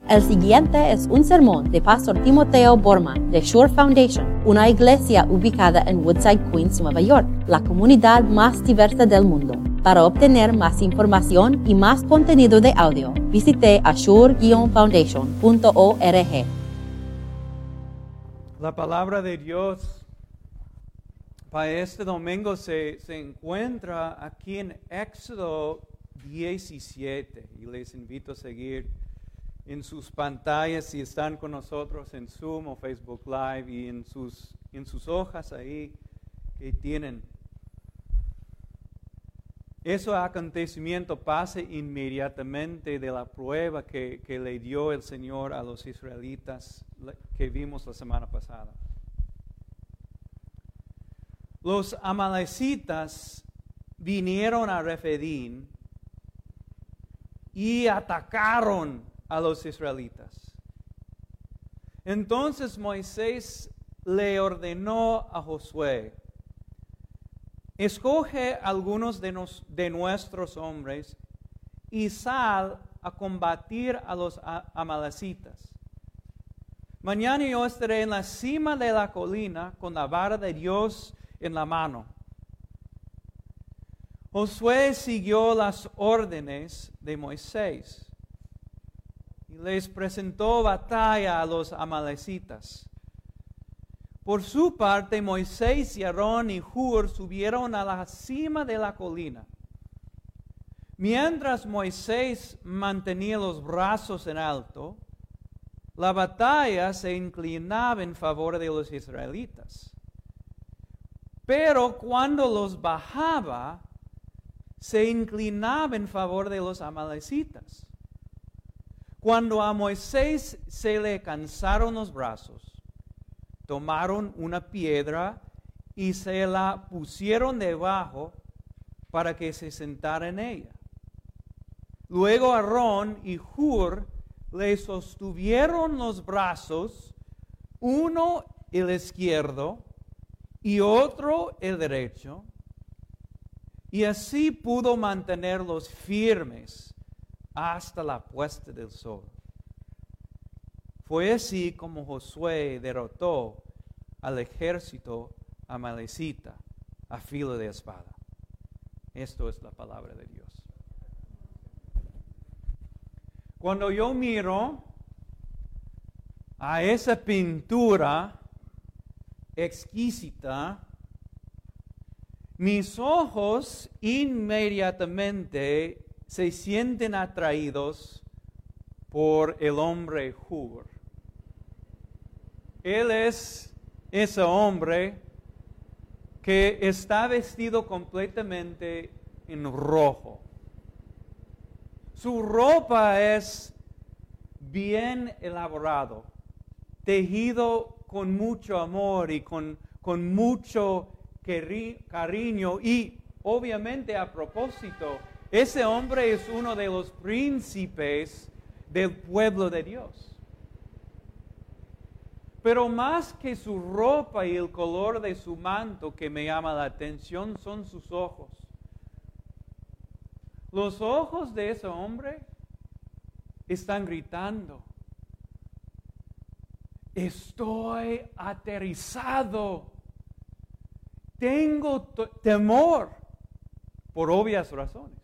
El siguiente es un sermón de Pastor Timoteo Borman de Shore Foundation, una iglesia ubicada en Woodside, Queens, Nueva York, la comunidad más diversa del mundo. Para obtener más información y más contenido de audio, visite ashore-foundation.org. La palabra de Dios para este domingo se encuentra aquí en Éxodo 17 y les invito a seguir en sus pantallas si están con nosotros en Zoom o Facebook Live y en sus hojas ahí que tienen. Ese acontecimiento pasa inmediatamente de la prueba que le dio el Señor a los israelitas que vimos la semana pasada. Los amalecitas vinieron a Refidim y atacaron a los israelitas. Entonces Moisés le ordenó a Josué: escoge algunos de nuestros hombres y sal a combatir a los amalecitas. Mañana yo estaré en la cima de la colina con la vara de Dios en la mano. Josué siguió las órdenes de Moisés y les presentó batalla a los amalecitas. Por su parte, Moisés y Aarón y Hur subieron a la cima de la colina. Mientras Moisés mantenía los brazos en alto, la batalla se inclinaba en favor de los israelitas. Pero cuando los bajaba, se inclinaba en favor de los amalecitas. Cuando a Moisés se le cansaron los brazos, tomaron una piedra y se la pusieron debajo para que se sentara en ella. Luego Aarón y Hur le sostuvieron los brazos, uno el izquierdo y otro el derecho, y así pudo mantenerlos firmes hasta la puesta del sol. Fue así como Josué derrotó al ejército amalecita a filo de espada. Esto es la palabra de Dios. Cuando yo miro a esa pintura exquisita, mis ojos inmediatamente se sienten atraídos por el hombre Hur. Él es ese hombre que está vestido completamente en rojo. Su ropa es bien elaborado, tejido con mucho amor y con mucho cariño, y obviamente a propósito, ese hombre es uno de los príncipes del pueblo de Dios. Pero más que su ropa y el color de su manto que me llama la atención son sus ojos. Los ojos de ese hombre están gritando: estoy aterrorizado, tengo temor, por obvias razones.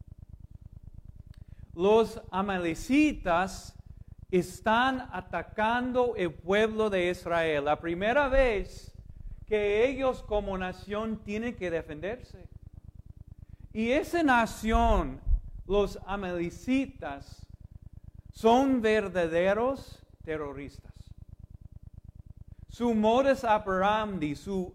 Los amalecitas están atacando el pueblo de Israel. La primera vez que ellos como nación tienen que defenderse. Y esa nación, los amalecitas, son verdaderos terroristas. Su modus operandi, su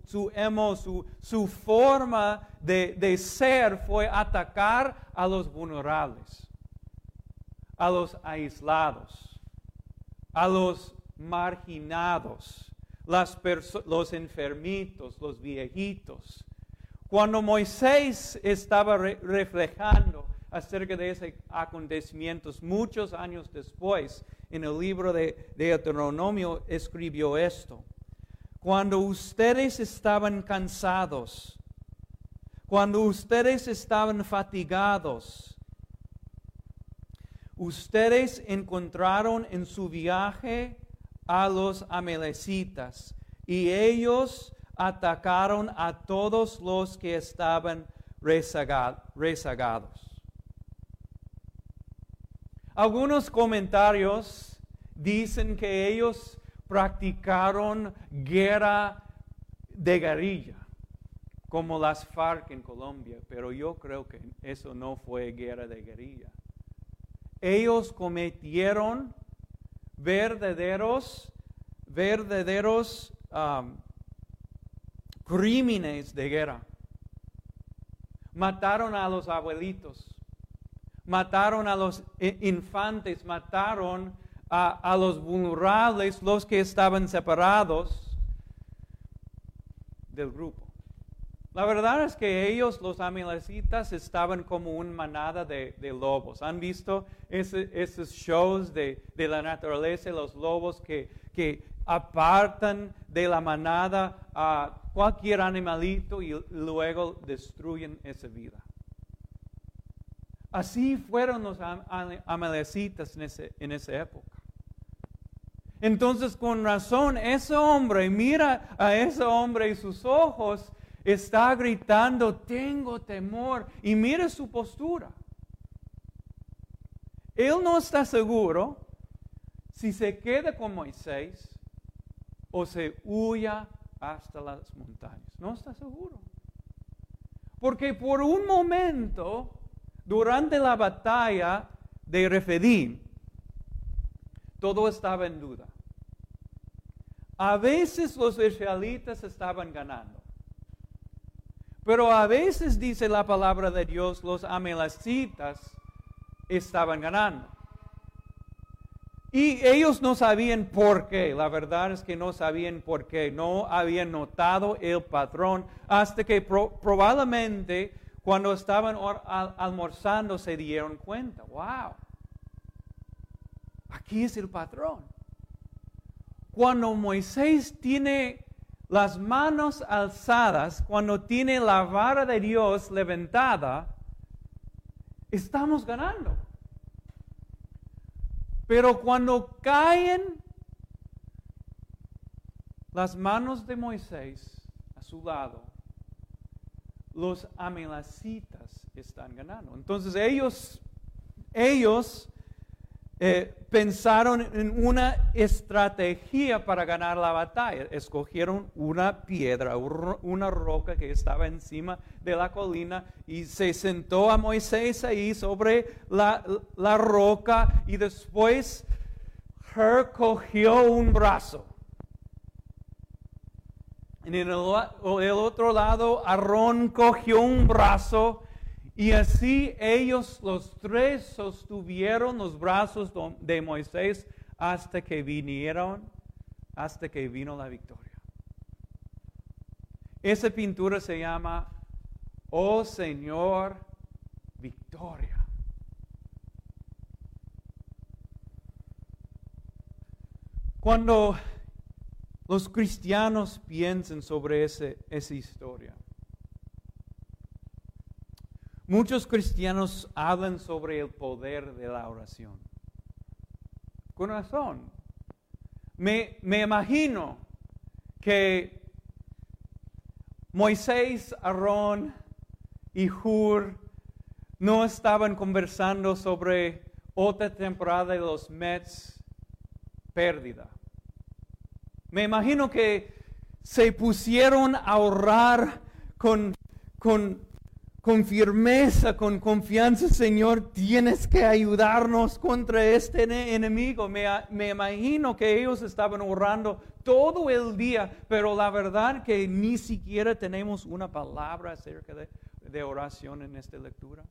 forma de ser fue atacar a los vulnerables, a los aislados, a los marginados, los enfermitos, los viejitos. Cuando Moisés estaba reflejando acerca de esos acontecimientos muchos años después, en el libro de Deuteronomio escribió esto: cuando ustedes estaban cansados, cuando ustedes estaban fatigados, ustedes encontraron en su viaje a los amalecitas y ellos atacaron a todos los que estaban rezagados. Algunos comentarios dicen que ellos practicaron guerra de guerrilla, como las FARC en Colombia, pero yo creo que eso no fue guerra de guerrilla. Ellos cometieron verdaderos crímenes de guerra. Mataron a los abuelitos, mataron a los infantes, mataron a los vulnerables, los que estaban separados del grupo. La verdad es que ellos, los amalecitas, estaban como una manada de lobos. ¿Han visto esos shows de la naturaleza, los lobos que apartan de la manada a cualquier animalito y luego destruyen esa vida? Así fueron los amalecitas en esa época. Entonces, con razón, ese hombre, mira a ese hombre y sus ojos está gritando, tengo temor. Y mira su postura. Él no está seguro si se queda con Moisés o se huya hasta las montañas. No está seguro. Porque por un momento, durante la batalla de Refidim, todo estaba en duda. A veces los israelitas estaban ganando. Pero a veces, dice la palabra de Dios, los amalecitas estaban ganando. Y ellos no sabían por qué. La verdad es que no sabían por qué. No habían notado el patrón hasta que probablemente cuando estaban almorzando se dieron cuenta. ¡Wow! Aquí es el patrón. Cuando Moisés tiene las manos alzadas, cuando tiene la vara de Dios levantada, estamos ganando. Pero cuando caen las manos de Moisés a su lado, los amalecitas están ganando. Entonces ellos pensaron en una estrategia para ganar la batalla. Escogieron una piedra, una roca que estaba encima de la colina y se sentó a Moisés ahí sobre la roca y después cogió un brazo. En el otro lado, Aarón cogió un brazo. Y así ellos los tres sostuvieron los brazos de Moisés hasta que vino la victoria. Esa pintura se llama Oh Señor, victoria. Cuando los cristianos piensan sobre esa historia, muchos cristianos hablan sobre el poder de la oración. Con razón. Me imagino que Moisés, Aarón y Hur no estaban conversando sobre otra temporada de los Mets pérdida. Me imagino que se pusieron a orar con firmeza, con confianza. Señor, tienes que ayudarnos contra este enemigo. Me imagino que ellos estaban orando todo el día, pero la verdad que ni siquiera tenemos una palabra acerca de oración en esta lectura.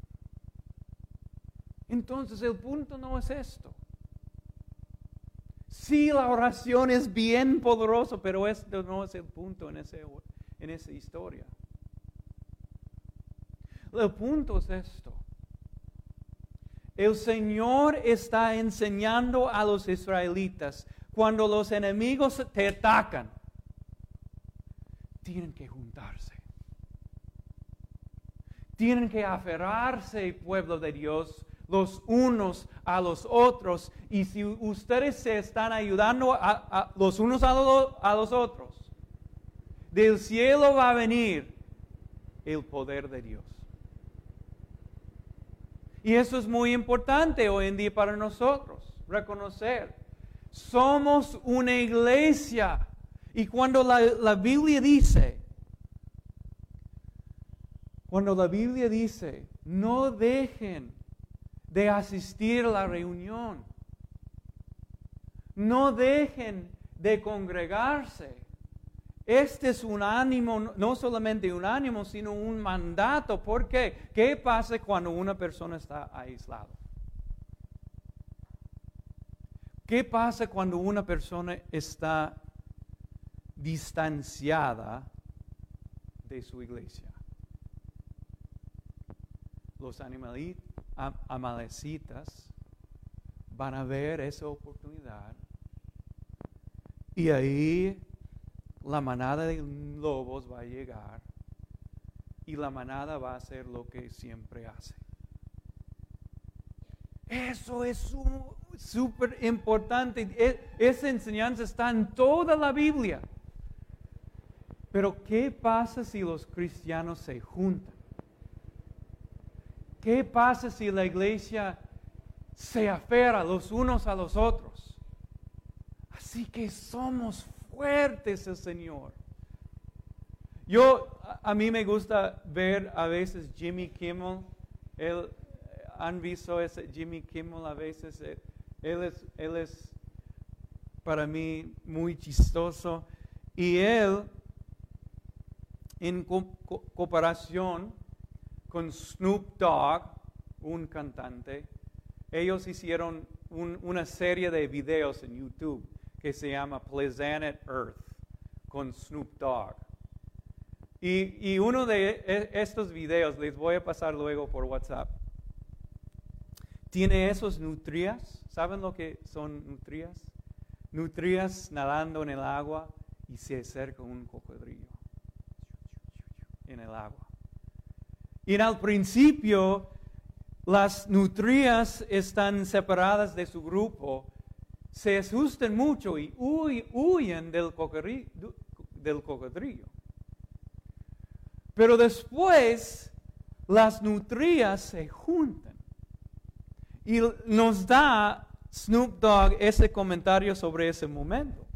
Entonces el punto no es esto. Sí, la oración es bien poderosa, pero esto no es el punto en esa historia. El punto es esto. El Señor está enseñando a los israelitas, cuando los enemigos te atacan, tienen que juntarse. Tienen que aferrarse, pueblo de Dios, los unos a los otros. Y si ustedes se están ayudando a los unos a los otros, del cielo va a venir el poder de Dios. Y eso es muy importante hoy en día para nosotros, reconocer. Somos una iglesia. Y cuando la Biblia dice, no dejen de asistir a la reunión, no dejen de congregarse. Este es un ánimo, no solamente un ánimo, sino un mandato. ¿Por qué? ¿Qué pasa cuando una persona está aislada? ¿Qué pasa cuando una persona está distanciada de su iglesia? Los amalecitas van a ver esa oportunidad y ahí la manada de lobos va a llegar y la manada va a hacer lo que siempre hace. Eso es súper importante. Esa enseñanza está en toda la Biblia. Pero ¿qué pasa si los cristianos se juntan? ¿Qué pasa si la iglesia se aferra los unos a los otros? Así que somos fuertes el Señor. A mí me gusta ver a veces Jimmy Kimmel. ¿Han visto ese Jimmy Kimmel a veces? Él es para mí muy chistoso. Y él, en comparación con Snoop Dogg, un cantante, ellos hicieron una serie de videos en YouTube que se llama Planet Earth con Snoop Dogg. Y uno de estos videos, les voy a pasar luego por WhatsApp, tiene esos nutrias. ¿Saben lo que son nutrias? Nutrias nadando en el agua y se acerca un cocodrilo en el agua. Y al principio las nutrias están separadas de su grupo, se asustan mucho y huyen del cocodrilo. Pero después las nutrias se juntan. Y nos da Snoop Dogg ese comentario sobre ese momento.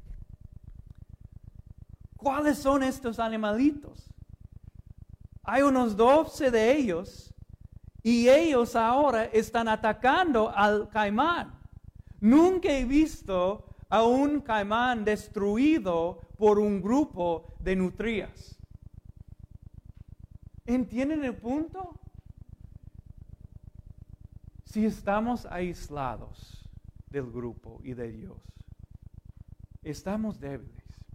¿Cuáles son estos animalitos? Hay unos 12 de ellos y ellos ahora están atacando al caimán. Nunca he visto a un caimán destruido por un grupo de nutrias. ¿Entienden el punto? Si estamos aislados del grupo y de Dios, estamos débiles.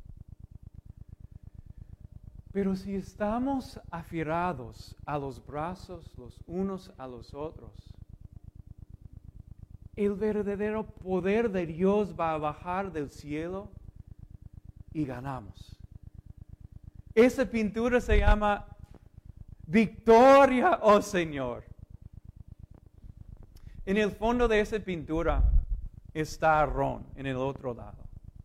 Pero si estamos aferrados a los brazos los unos a los otros, el verdadero poder de Dios va a bajar del cielo y ganamos. Esa pintura se llama Victoria, oh Señor. En el fondo de esa pintura está Aarón, en el otro lado.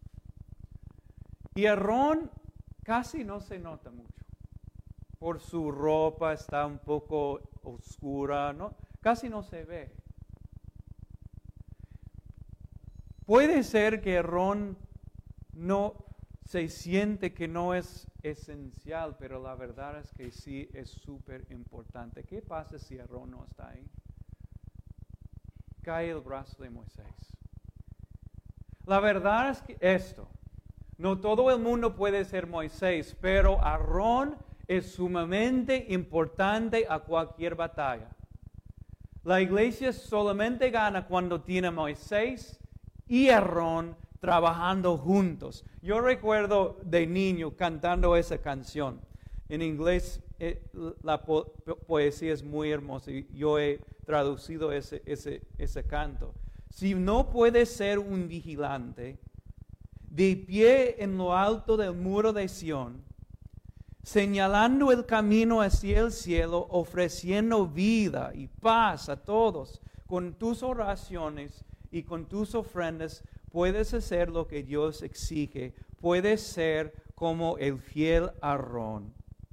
Y Aarón casi no se nota mucho. Por su ropa está un poco oscura, ¿no? Casi no se ve. Puede ser que Aarón no se siente que no es esencial, pero la verdad es que sí es súper importante. ¿Qué pasa si Aarón no está ahí? Cae el brazo de Moisés. La verdad es que no todo el mundo puede ser Moisés, pero Aarón es sumamente importante a cualquier batalla. La iglesia solamente gana cuando tiene a Moisés y Aarón trabajando juntos. Yo recuerdo de niño cantando esa canción. En inglés la poesía es muy hermosa y yo he traducido ese canto. Si no puedes ser un vigilante, de pie en lo alto del muro de Sión, señalando el camino hacia el cielo, ofreciendo vida y paz a todos con tus oraciones y con tus ofrendas, puedes hacer lo que Dios exige. Puedes ser como el fiel Aarón,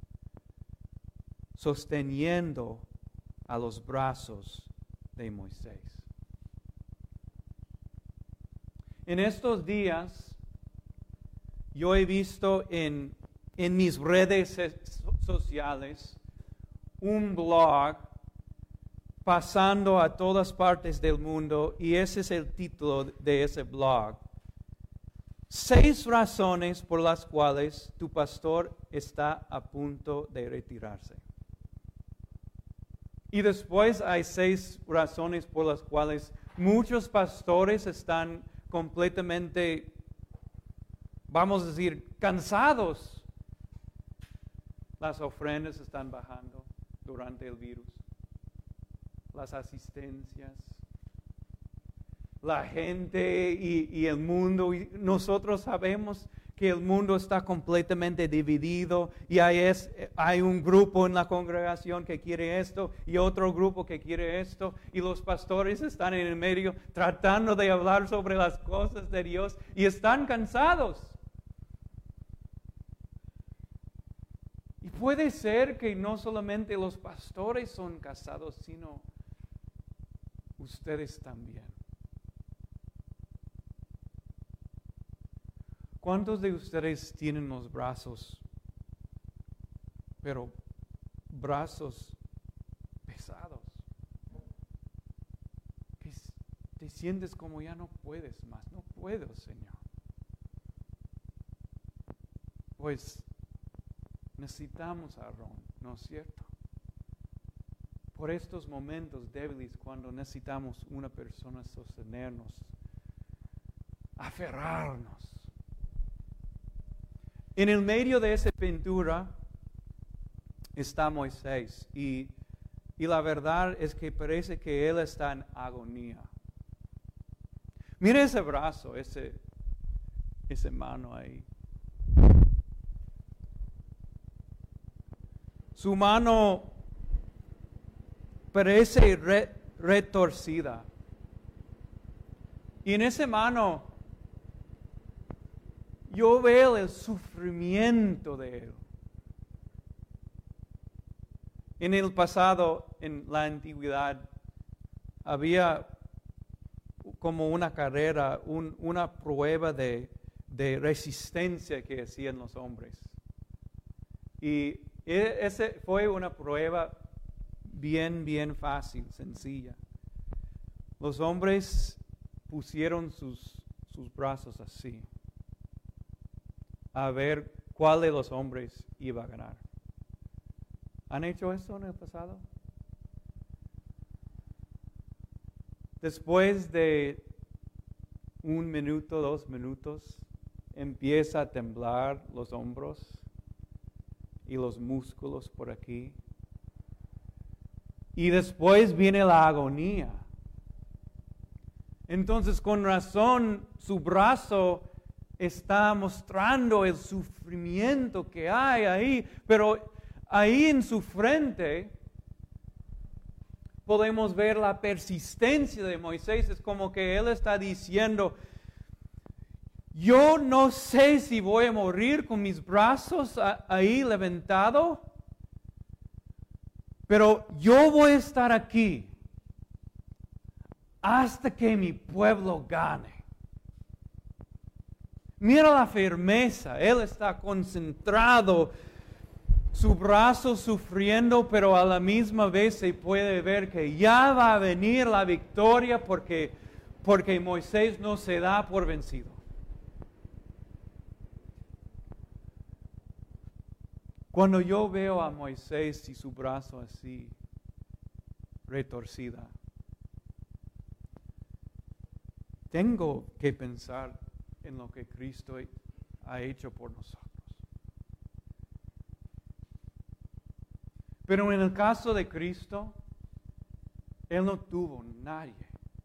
sosteniendo a los brazos de Moisés. En estos días, yo he visto en mis redes sociales un blog pasando a todas partes del mundo, y ese es el título de ese blog. 6 razones por las cuales tu pastor está a punto de retirarse. Y después hay 6 razones por las cuales muchos pastores están completamente, vamos a decir, cansados. Las ofrendas están bajando durante el virus. Las asistencias. La gente y el mundo. Y nosotros sabemos que el mundo está completamente dividido y hay un grupo en la congregación que quiere esto y otro grupo que quiere esto, y los pastores están en el medio tratando de hablar sobre las cosas de Dios y están cansados. Y puede ser que no solamente los pastores son cansados, sino ustedes también. ¿Cuántos de ustedes tienen los brazos, pero brazos pesados? Que te sientes como ya no puedes más. No puedo, Señor. Pues necesitamos a Aarón, ¿no es cierto? Por estos momentos débiles, cuando necesitamos una persona sostenernos, aferrarnos. En el medio de esa pintura está Moisés, y la verdad es que parece que él está en agonía. Mira ese brazo, esa mano ahí. Su mano parece retorcida. Y en esa mano yo veo el sufrimiento de él. En el pasado, en la antigüedad, había como una carrera, una prueba de resistencia que hacían los hombres. Y esa fue una prueba bien fácil, sencilla. Los hombres pusieron sus brazos así, a ver cuál de los hombres iba a ganar. ¿Han hecho eso en el pasado? Después de 1 minuto, 2 minutos, empieza a temblar los hombros y los músculos por aquí. Y después viene la agonía. Entonces, con razón, su brazo está mostrando el sufrimiento que hay ahí, pero ahí en su frente podemos ver la persistencia de Moisés. Es como que él está diciendo: yo no sé si voy a morir con mis brazos ahí levantados, pero yo voy a estar aquí hasta que mi pueblo gane. Mira la firmeza, él está concentrado, su brazo sufriendo, pero a la misma vez se puede ver que ya va a venir la victoria porque Moisés no se da por vencido. Cuando yo veo a Moisés y su brazo así, retorcida, tengo que pensar en lo que Cristo ha hecho por nosotros. Pero en el caso de Cristo, Él no tuvo nadie.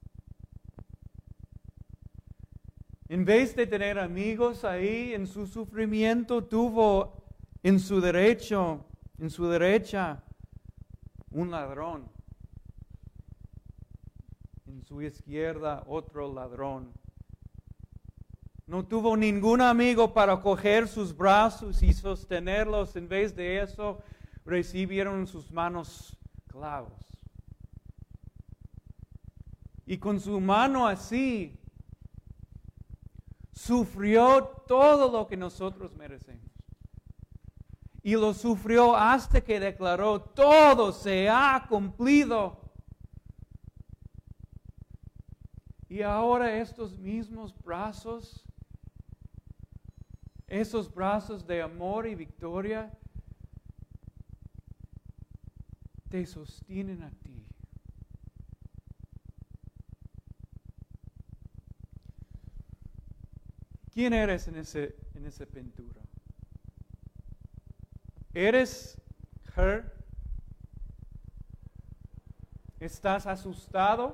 En vez de tener amigos ahí en su sufrimiento, tuvo en su derecha, un ladrón su izquierda otro ladrón. No tuvo ningún amigo para coger sus brazos y sostenerlos. En vez de eso, recibieron en sus manos clavos. Y con su mano así, sufrió todo lo que nosotros merecemos. Y lo sufrió hasta que declaró, todo se ha cumplido. Y ahora estos mismos brazos, esos brazos de amor y victoria, te sostienen a ti. ¿Quién eres en esa pintura? ¿Eres her? ¿Estás asustado?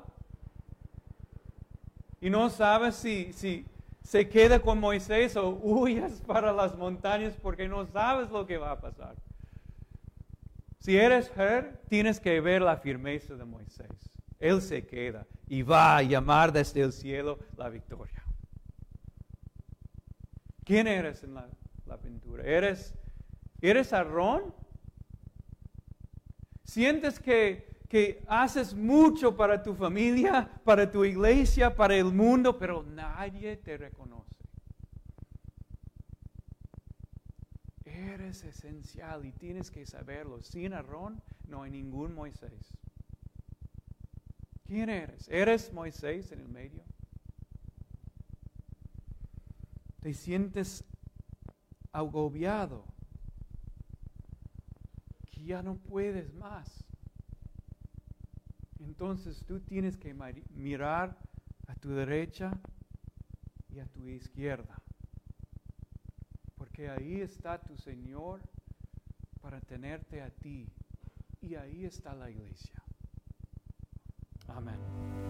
Y no sabes si se queda con Moisés o huyas para las montañas porque no sabes lo que va a pasar. Si eres her, tienes que ver la firmeza de Moisés. Él se queda y va a llamar desde el cielo la victoria. ¿Quién eres en la pintura? ¿Eres Aarón? ¿Sientes que haces mucho para tu familia, para tu iglesia, para el mundo, pero nadie te reconoce? Eres esencial y tienes que saberlo. Sin Aarón no hay ningún Moisés. ¿Quién eres? ¿Eres Moisés en el medio? ¿Te sientes agobiado? Que ya no puedes más. Entonces tú tienes que mirar a tu derecha y a tu izquierda. Porque ahí está tu Señor para tenerte a ti. Y ahí está la iglesia. Amén.